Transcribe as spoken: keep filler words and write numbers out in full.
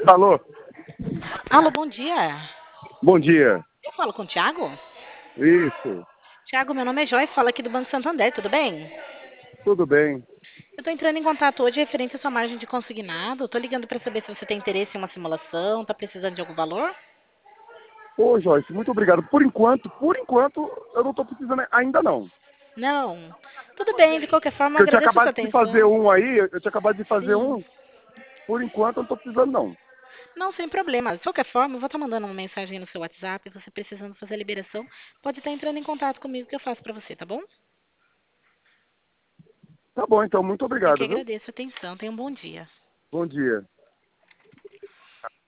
Alô? Alô, bom dia. Bom dia. Eu falo com o Thiago? Isso. Thiago, meu nome é Joyce, falo aqui do Banco Santander, tudo bem? Tudo bem. Eu estou entrando em contato hoje referente à sua margem de consignado. Estou ligando para saber se você tem interesse em uma simulação, está precisando de algum valor? Ô, Joyce, muito obrigado. Por enquanto, por enquanto, eu não estou precisando ainda não. Não. Tudo bem, de qualquer forma, eu Porque eu tinha agradeço a sua acabado de fazer atenção. um aí, eu tinha acabado de fazer Sim. um. Por enquanto, eu não estou precisando não. Não, sem problema. De qualquer forma, eu vou estar mandando uma mensagem no seu WhatsApp, você precisando fazer a liberação, pode estar entrando em contato comigo que eu faço para você, tá bom? Tá bom, então, muito Eu que obrigado, viu? agradeço a atenção. Tenha um bom dia. Bom dia.